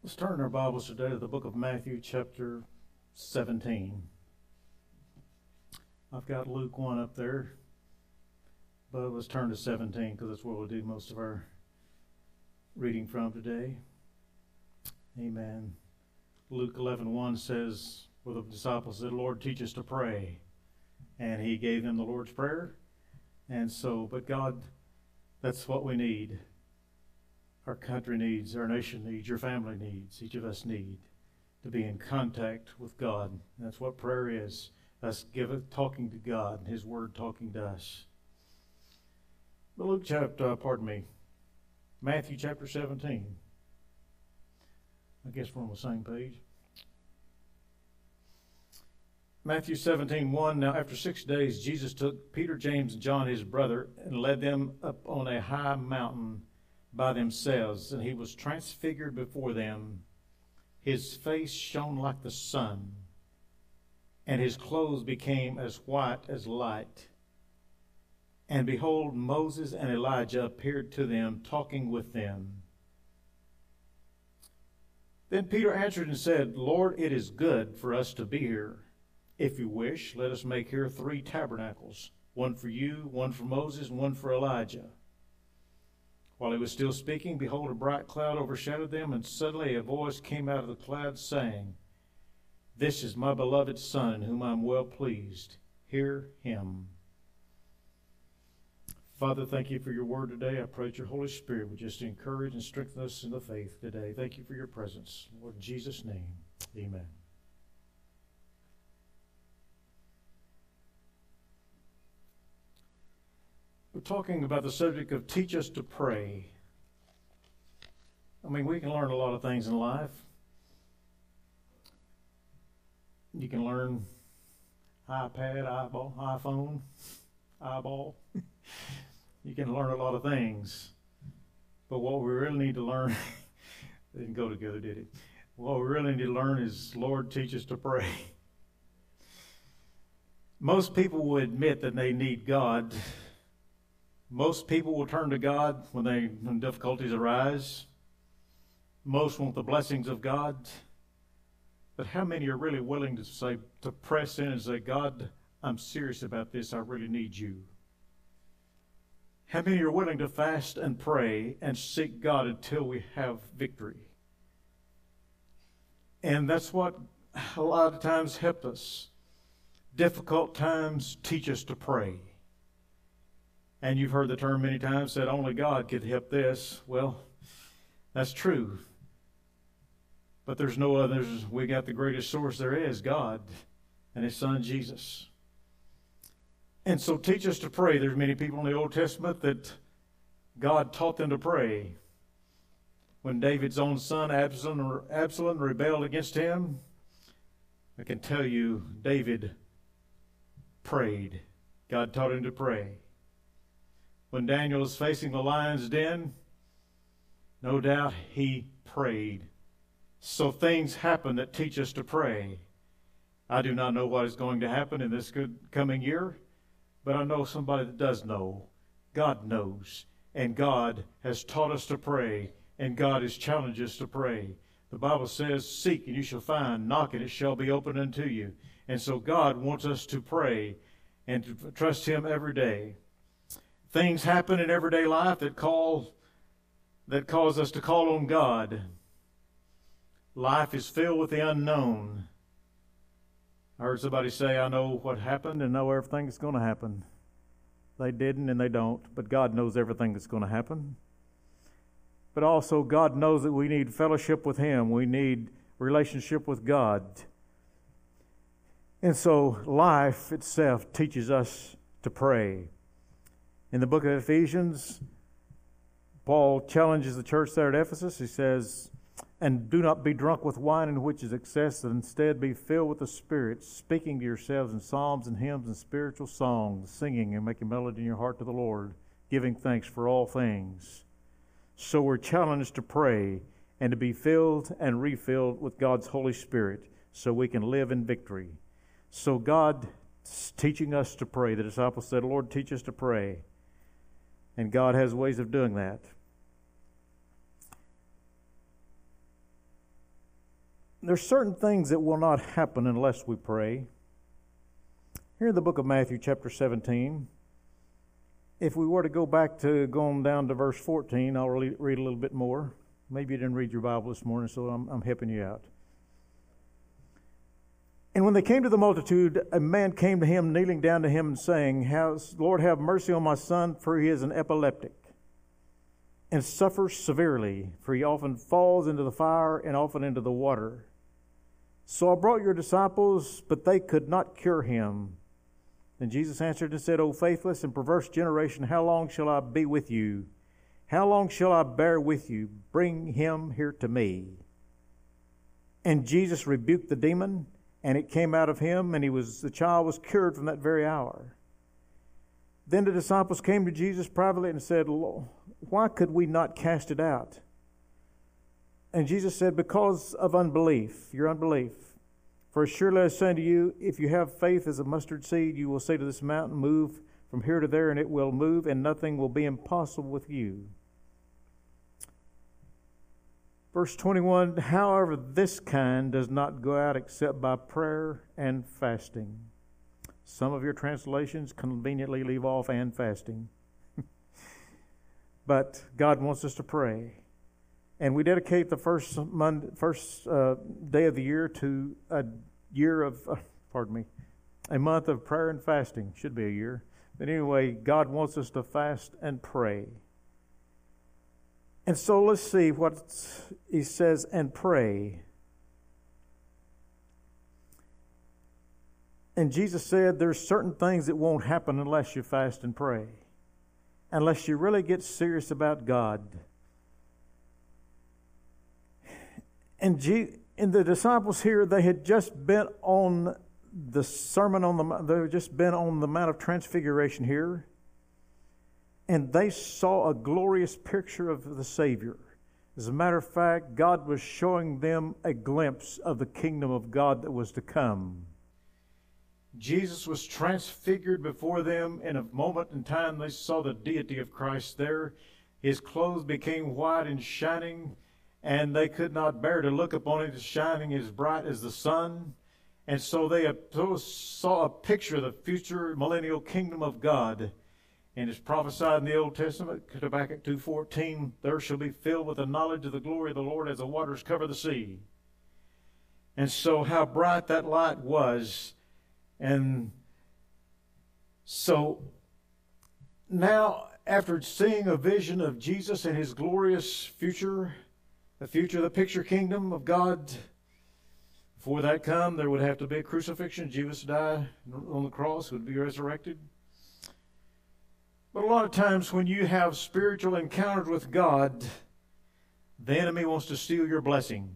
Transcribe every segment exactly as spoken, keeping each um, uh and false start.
Let's turn our Bibles today to the book of Matthew, chapter seventeen. I've got Luke one up there, but let's turn to seventeen because that's where we'll do most of our reading from today. Amen. Luke eleven one says, where the disciples said, Lord, teach us to pray. And he gave them the Lord's Prayer. And so, but God, that's what we need. Our country needs, our nation needs, your family needs, each of us need to be in contact with God. And that's what prayer is. Us give it, talking to God, His Word talking to us. But Luke chapter, uh, pardon me, Matthew chapter seventeen. I guess we're on the same page. Matthew seventeen one. Now after six days, Jesus took Peter, James, and John, his brother, and led them up on a high mountain by themselves, and he was transfigured before them. His face shone like the sun, and his clothes became as white as light. And behold, Moses and Elijah appeared to them, talking with them. Then Peter answered and said, Lord, it is good for us to be here. If you wish, let us make here three tabernacles, one for you, one for Moses, and one for Elijah. While he was still speaking, behold, a bright cloud overshadowed them, and suddenly a voice came out of the cloud, saying, This is my beloved Son, in whom I am well pleased. Hear him. Father, thank you for your word today. I pray that your Holy Spirit would just encourage and strengthen us in the faith today. Thank you for your presence. Lord, in Jesus' name, amen. We're talking about the subject of teach us to pray. I mean, we can learn a lot of things in life. You can learn iPad, eyeball, iPhone, eyeball. You can learn a lot of things. But what we really need to learn, they didn't go together, did it? What we really need to learn is, Lord, teach us to pray. Most people will admit that they need God. Most people will turn to God when, they, when difficulties arise. Most want the blessings of God. But how many are really willing to say, to press in and say, God, I'm serious about this. I really need you. How many are willing to fast and pray and seek God until we have victory? And that's what a lot of times helps us. Difficult times teach us to pray. And you've heard the term many times, said only God could help this. Well, that's true. But there's no others. We got the greatest source there is, God and His Son, Jesus. And so teach us to pray. There's many people in the Old Testament that God taught them to pray. When David's own son, Absalom, Absalom rebelled against him, I can tell you, David prayed. God taught him to pray. When Daniel was facing the lion's den, no doubt he prayed. So things happen that teach us to pray. I do not know what is going to happen in this good coming year, but I know somebody that does know. God knows, and God has taught us to pray, and God has challenged us to pray. The Bible says, seek and you shall find, knock and it shall be opened unto you. And so God wants us to pray and to trust Him every day. Things happen in everyday life that call that cause us to call on God. Life is filled with the unknown. I heard somebody say, I know what happened and know everything that's going to happen. They didn't and they don't, but God knows everything that's going to happen. But also God knows that we need fellowship with Him. We need relationship with God. And so life itself teaches us to pray. In the book of Ephesians, Paul challenges the church there at Ephesus. He says, and do not be drunk with wine in which is excess, but instead be filled with the Spirit, speaking to yourselves in psalms and hymns and spiritual songs, singing and making melody in your heart to the Lord, giving thanks for all things. So we're challenged to pray and to be filled and refilled with God's Holy Spirit so we can live in victory. So God is teaching us to pray. The disciples said, Lord, teach us to pray. And God has ways of doing that. there's certain things that will not happen unless we pray. Here in the book of Matthew, chapter seventeen, if we were to go back to going down to verse fourteen, I'll read a little bit more. Maybe you didn't read your Bible this morning, so I'm, I'm helping you out. And when they came to the multitude, a man came to him, kneeling down to him and saying, Lord, have mercy on my son, for he is an epileptic, and suffers severely, for he often falls into the fire and often into the water. So I brought your disciples, but they could not cure him. Then Jesus answered and said, O faithless and perverse generation, how long shall I be with you? How long shall I bear with you? Bring him here to me. And Jesus rebuked the demon, and it came out of him, and he was the child was cured from that very hour. Then the disciples came to Jesus privately and said, why could we not cast it out? And Jesus said, because of unbelief, your unbelief. For surely I say to you, if you have faith as a mustard seed, you will say to this mountain, move from here to there, and it will move, and nothing will be impossible with you. Verse twenty-one, however, this kind does not go out except by prayer and fasting. Some of your translations conveniently leave off and fasting. But God wants us to pray. And we dedicate the first Monday, first uh, day of the year to a year of, uh, pardon me, a month of prayer and fasting. Should be a year. But anyway, God wants us to fast and pray. And so let's see what he says, and pray. And Jesus said there's certain things that won't happen unless you fast and pray. Unless you really get serious about God. And, G- and the disciples here, they had just been on the sermon on the, they had just been on the Mount of Transfiguration here. And they saw a glorious picture of the Savior. As a matter of fact, God was showing them a glimpse of the kingdom of God that was to come. Jesus was transfigured before them. In a moment in time, they saw the deity of Christ there. His clothes became white and shining, and they could not bear to look upon it as shining as bright as the sun. And so they saw a picture of the future millennial kingdom of God. And it's prophesied in the Old Testament, Habakkuk two fourteen, there shall be filled with the knowledge of the glory of the Lord as the waters cover the sea. And so how bright that light was. And so now, after seeing a vision of Jesus and his glorious future, the future of the picture kingdom of God, before that come, there would have to be a crucifixion. Jesus died on the cross, would be resurrected. But a lot of times when you have spiritual encounters with God, the enemy wants to steal your blessing.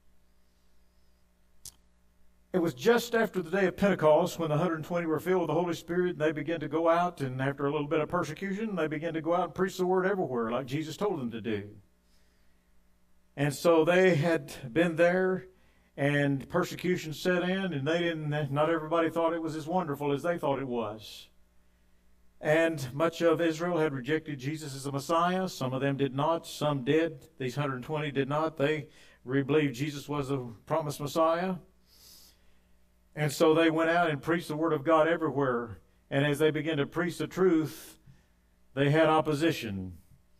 It was just after the day of Pentecost when the one hundred twenty were filled with the Holy Spirit, and they began to go out, and after a little bit of persecution, they began to go out and preach the word everywhere like Jesus told them to do. And so they had been there, and persecution set in, and they didn't, not everybody thought it was as wonderful as they thought it was. And much of Israel had rejected Jesus as a Messiah. Some of them did not. Some did. These one hundred twenty did not. They really believed Jesus was the promised Messiah. And so they went out and preached the word of God everywhere. And as they began to preach the truth, they had opposition.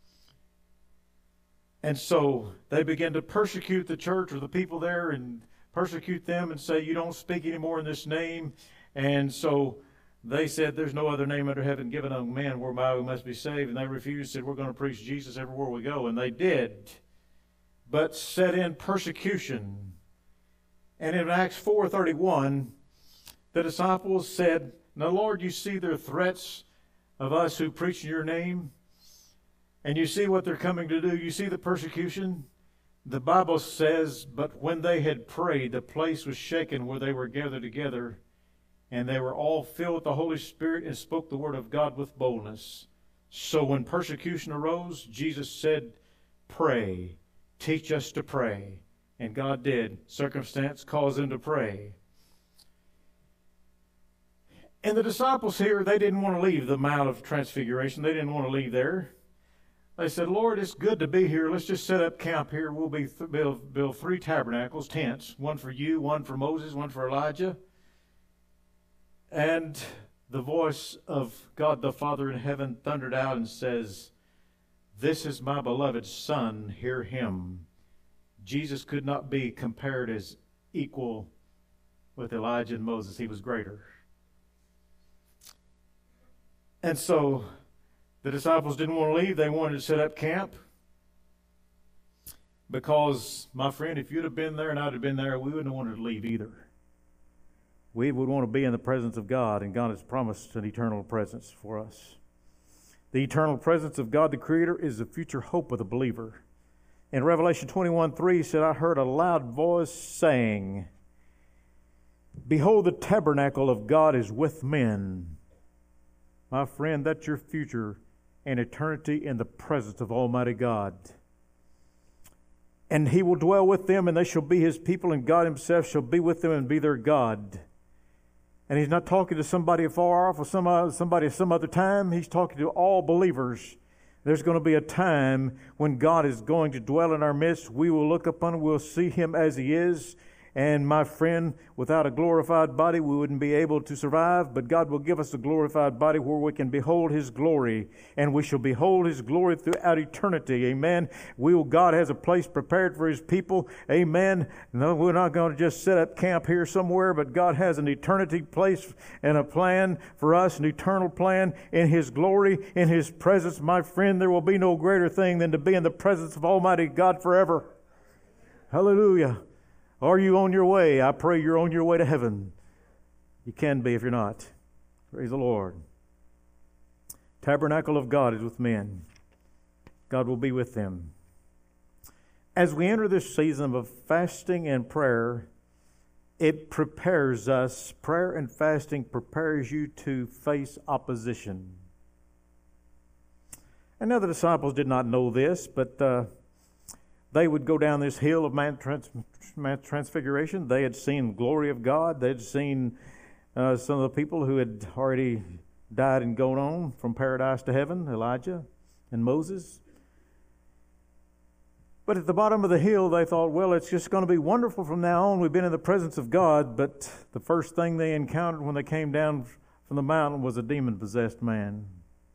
And so they began to persecute the church or the people there and persecute them and say, you don't speak anymore in this name. And so they said, there's no other name under heaven given among men whereby we must be saved. And they refused, said, we're going to preach Jesus everywhere we go. And they did. But set in persecution. And in Acts four thirty-one, the disciples said, now, Lord, you see their threats of us who preach in your name. And you see what they're coming to do. You see the persecution. The Bible says, but when they had prayed, the place was shaken where they were gathered together. And they were all filled with the Holy Spirit and spoke the word of God with boldness. So when persecution arose, Jesus said, pray, teach us to pray. And God did. Circumstance caused them to pray. And the disciples here, they didn't want to leave the Mount of Transfiguration. They didn't want to leave there. They said, Lord, it's good to be here. Let's just set up camp here. We'll be th- build, build three tabernacles, tents, one for you, one for Moses, one for Elijah. And the voice of God the Father in heaven thundered out and says, this is my beloved Son, hear him. Jesus could not be compared as equal with Elijah and Moses. He was greater. And so the disciples didn't want to leave. They wanted to set up camp. Because, my friend, if you'd have been there and I'd have been there, we wouldn't have wanted to leave either. We would want to be in the presence of God, and God has promised an eternal presence for us. The eternal presence of God the Creator is the future hope of the believer. In Revelation twenty-one three, he said, I heard a loud voice saying, behold, the tabernacle of God is with men. My friend, that's your future and eternity in the presence of Almighty God. And he will dwell with them, and they shall be his people, and God himself shall be with them and be their God. And he's not talking to somebody far off or some, somebody some other time. He's talking to all believers. There's going to be a time when God is going to dwell in our midst. We will look upon him, we'll see him as he is. And my friend, without a glorified body, we wouldn't be able to survive. But God will give us a glorified body where we can behold his glory. And we shall behold his glory throughout eternity. Amen. We will, God has a place prepared for his people. Amen. No, we're not going to just set up camp here somewhere, but God has an eternity place and a plan for us, an eternal plan in his glory, in his presence. My friend, there will be no greater thing than to be in the presence of Almighty God forever. Hallelujah. Are you on your way? I pray you're on your way to heaven. You can be if you're not. Praise the Lord. Tabernacle of God is with men. God will be with them. As we enter this season of fasting and prayer, it prepares us. Prayer and fasting prepares you to face opposition. And now the disciples did not know this, but uh, they would go down this hill of Mount, Trans- Mount Transfiguration. They had seen the glory of God. They'd seen uh, some of the people who had already died and gone on from paradise to heaven, Elijah and Moses. But at the bottom of the hill, they thought, well, it's just going to be wonderful from now on. We've been in the presence of God. But the first thing they encountered when they came down from the mountain was a demon-possessed man.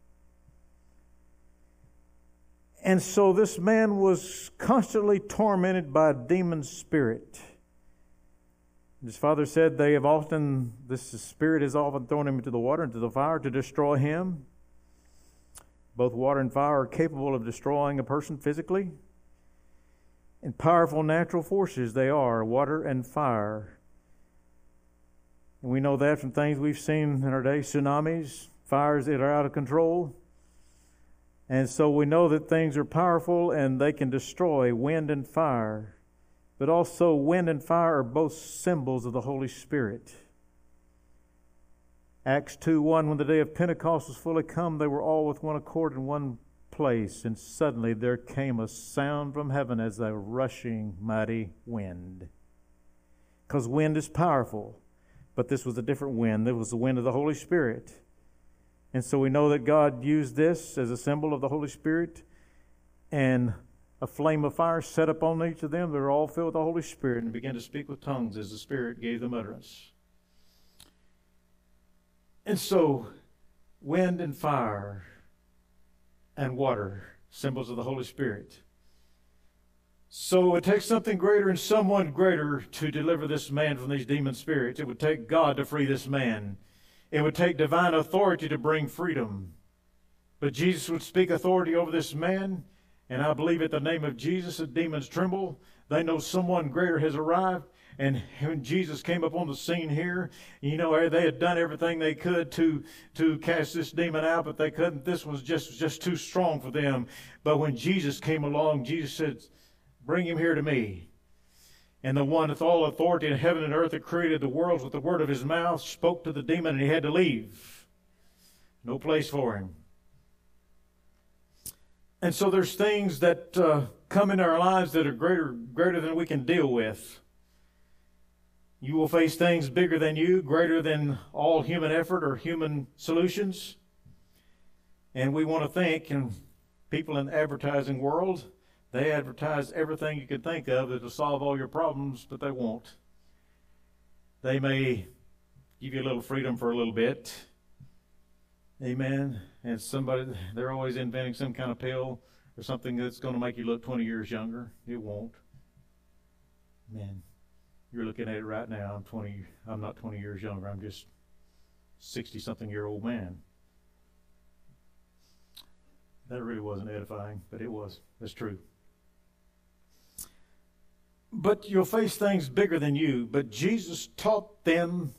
And so this man was constantly tormented by a demon spirit. His father said they have often, this spirit has often thrown him into the water, into the fire to destroy him. Both water and fire are capable of destroying a person physically. And powerful natural forces they are, water and fire. And we know that from things we've seen in our day, tsunamis, fires that are out of control. And so we know that things are powerful and they can destroy, wind and fire. But also wind and fire are both symbols of the Holy Spirit. Acts two one, when the day of Pentecost was fully come, they were all with one accord in one place. And suddenly there came a sound from heaven as a rushing mighty wind. Because wind is powerful. But this was a different wind. It was the wind of the Holy Spirit. And so we know that God used this as a symbol of the Holy Spirit, and a flame of fire set upon each of them. They were all filled with the Holy Spirit and began to speak with tongues as the Spirit gave them utterance. And so, wind and fire and water, symbols of the Holy Spirit. So it takes something greater and someone greater to deliver this man from these demon spirits. It would take God to free this man. It would take divine authority to bring freedom. But Jesus would speak authority over this man, and I believe at the name of Jesus the demons tremble. They know someone greater has arrived. And when Jesus came upon the scene here, you know, they had done everything they could to, to cast this demon out, but they couldn't. This was just, just too strong for them. But when Jesus came along, Jesus said, bring him here to me. And the one with all authority in heaven and earth that created the worlds with the word of his mouth spoke to the demon, and he had to leave. No place for him. And so there's things that uh, come in our lives that are greater, greater than we can deal with. You will face things bigger than you, greater than all human effort or human solutions. And we want to think, and People in the advertising world, they advertise everything you can think of that'll solve all your problems, but they won't. They may give you a little freedom for a little bit. Amen. And somebody, they're always inventing some kind of pill or something that's going to make you look twenty years younger. It won't. Man, you're looking at it right now. I'm twenty. I'm not twenty years younger. I'm just sixty-something year old man. That really wasn't edifying, but it was. That's true. But you'll face things bigger than you. But Jesus taught them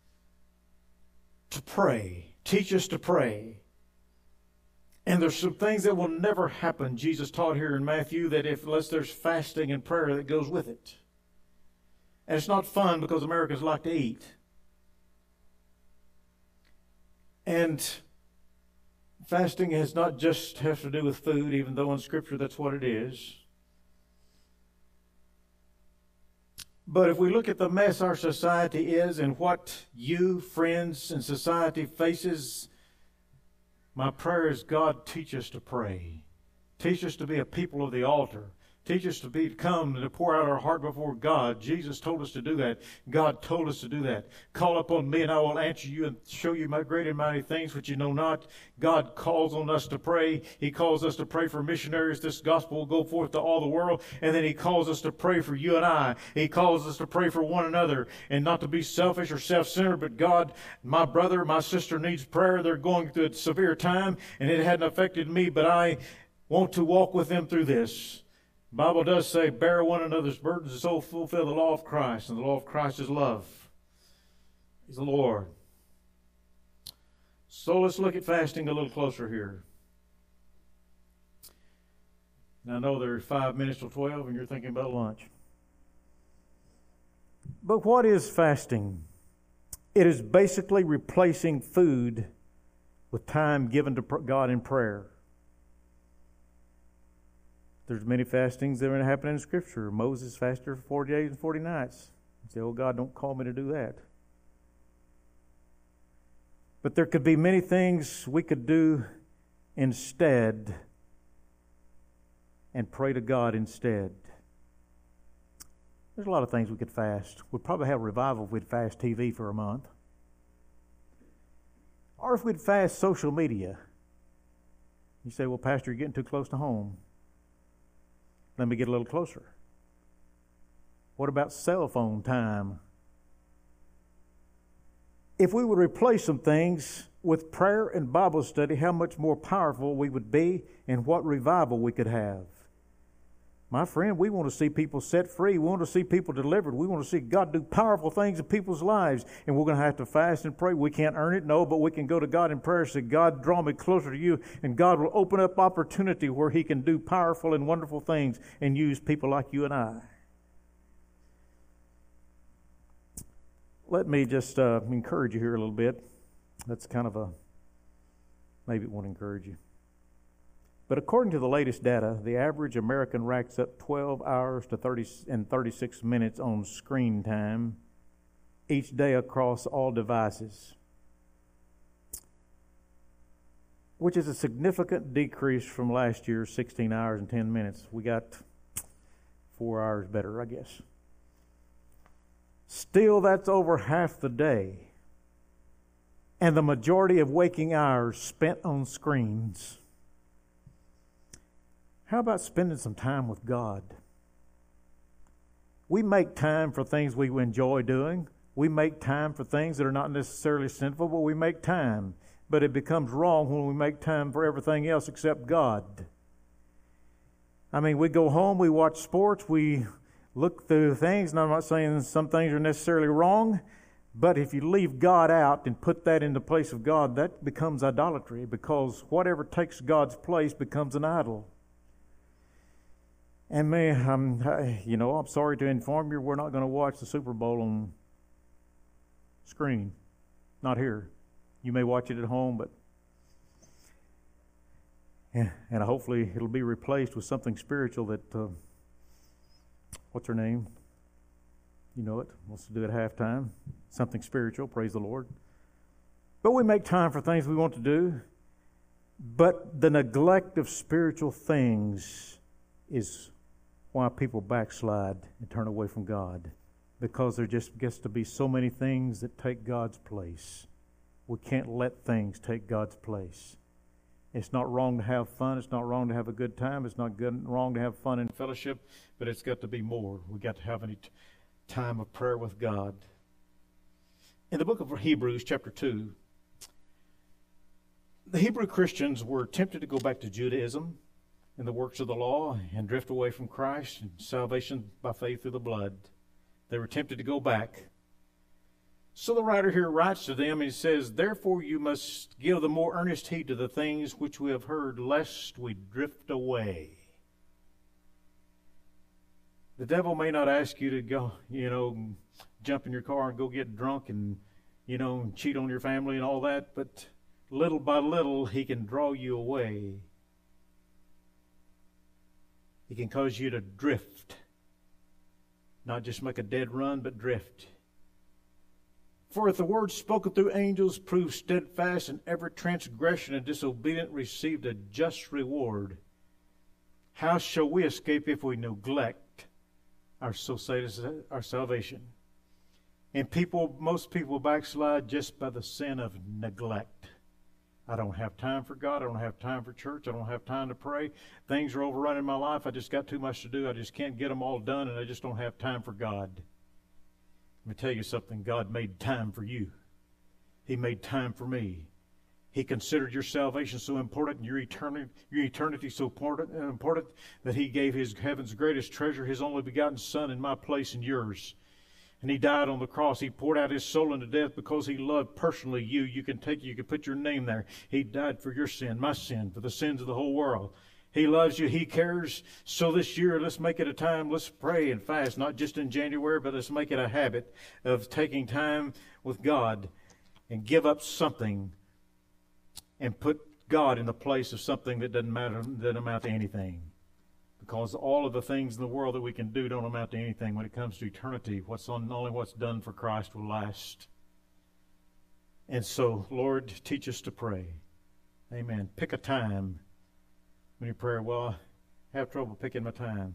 to pray. Teach us to pray. And there's some things that will never happen. Jesus taught here in Matthew that if unless there's fasting and prayer that goes with it. And it's not fun because Americans like to eat. And fasting has not just has to do with food, even though in Scripture that's what it is. But if we look at the mess our society is and what you, friends, and society faces, my prayer is God teach us to pray. Teach us to be a people of the altar. Teach us to be come and to pour out our heart before God. Jesus told us to do that. God told us to do that. Call upon me and I will answer you and show you my great and mighty things which you know not. God calls on us to pray. He calls us to pray for missionaries. This gospel will go forth to all the world. And then he calls us to pray for you and I. He calls us to pray for one another and not to be selfish or self-centered. But God, my brother, my sister needs prayer. They're going through a severe time and it hadn't affected me, but I want to walk with them through this. The Bible does say, bear one another's burdens and so fulfill the law of Christ. And the law of Christ is love. He's the Lord. So let's look at fasting a little closer here. And I know there's five minutes till twelve and you're thinking about lunch. But what is fasting? It is basically replacing food with time given to God in prayer. There's many fastings that are happening in Scripture. Moses fasted for forty days and forty nights. You say, oh, God, don't call me to do that. But there could be many things we could do instead and pray to God instead. There's a lot of things we could fast. We'd probably have a revival if we'd fast T V for a month. Or if we'd fast social media. You say, well, Pastor, you're getting too close to home. Let me get a little closer. What about cell phone time? If we would replace some things with prayer and Bible study, how much more powerful we would be and what revival we could have. My friend, we want to see people set free. We want to see people delivered. We want to see God do powerful things in people's lives. And we're going to have to fast and pray. We can't earn it, no, but we can go to God in prayer and say, God, draw me closer to you. And God will open up opportunity where He can do powerful and wonderful things and use people like you and I. Let me just uh, encourage you here a little bit. That's kind of a, maybe it won't encourage you. But according to the latest data, the average American racks up twelve hours to thirty and thirty-six minutes on screen time each day across all devices, which is a significant decrease from last year's sixteen hours and ten minutes. We got four hours better, I guess. Still, that's over half the day. And the majority of waking hours spent on screens. How about spending some time with God? We make time for things we enjoy doing. We make time for things that are not necessarily sinful, but we make time. But it becomes wrong when we make time for everything else except God. I mean, we go home, we watch sports, we look through things, and I'm not saying some things are necessarily wrong, but if you leave God out and put that in the place of God, that becomes idolatry, because whatever takes God's place becomes an idol. And me, I'm, you know, I'm sorry to inform you, we're not going to watch the Super Bowl on screen. Not here. You may watch it at home, but and, and hopefully it'll be replaced with something spiritual that, uh, what's her name? You know it. Wants to do it at halftime. Something spiritual, praise the Lord. But we make time for things we want to do. But the neglect of spiritual things is why people backslide and turn away from God. Because there just gets to be so many things that take God's place. We can't let things take God's place. It's not wrong to have fun. It's not wrong to have a good time. It's not good, wrong to have fun in fellowship. But it's got to be more. We've got to have a time of prayer with God. In the book of Hebrews, chapter two, the Hebrew Christians were tempted to go back to Judaism and the works of the law and drift away from Christ and salvation by faith through the blood. They were tempted to go back. So the writer here writes to them and he says, "Therefore you must give the more earnest heed to the things which we have heard, lest we drift away." The devil may not ask you to go, you know, jump in your car and go get drunk and, you know, cheat on your family and all that, but little by little he can draw you away. He can cause you to drift. Not just make a dead run, but drift. "For if the word spoken through angels proved steadfast, and every transgression and disobedient received a just reward, how shall we escape if we neglect our, our salvation?" And people, most people backslide just by the sin of neglect. I don't have time for God. I don't have time for church. I don't have time to pray. Things are overrunning my life. I just got too much to do. I just can't get them all done, and I just don't have time for God. Let me tell you something. God made time for you. He made time for me. He considered your salvation so important and your eternity, your eternity so important, important that He gave His heaven's greatest treasure, His only begotten Son, in my place and yours. And He died on the cross. He poured out His soul into death because He loved personally you. You can take, you can put your name there. He died for your sin, my sin, for the sins of the whole world. He loves you. He cares. So this year, let's make it a time. Let's pray and fast, not just in January, but let's make it a habit of taking time with God and give up something and put God in the place of something that doesn't matter, that doesn't amount to anything. Because all of the things in the world that we can do don't amount to anything when it comes to eternity. What's on, only what's done for Christ will last. And so, Lord, teach us to pray. Amen. Pick a time when you pray. Well, I have trouble picking my time.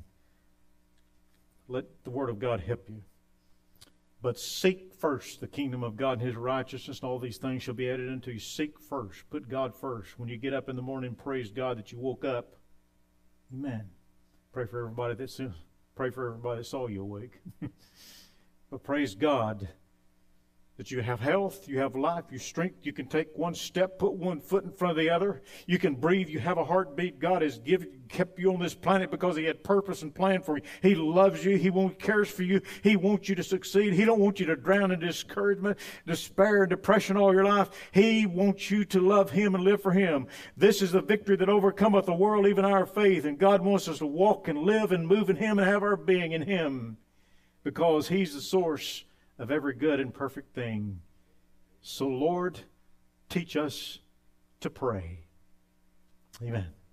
Let the Word of God help you. But seek first the kingdom of God and His righteousness, and all these things shall be added unto you. Seek first. Put God first. When you get up in the morning, praise God that you woke up. Amen. Pray for everybody that's pray for everybody that saw you awake. But praise God that you have health, you have life, you strength. You can take one step, put one foot in front of the other. You can breathe. You have a heartbeat. God has given, kept you on this planet because He had purpose and plan for you. He loves you. He won't cares for you. He wants you to succeed. He don't want you to drown in discouragement, despair, and depression all your life. He wants you to love Him and live for Him. This is the victory that overcometh the world, even our faith. And God wants us to walk and live and move in Him and have our being in Him, because He's the source of every good and perfect thing. So, Lord, teach us to pray. Amen.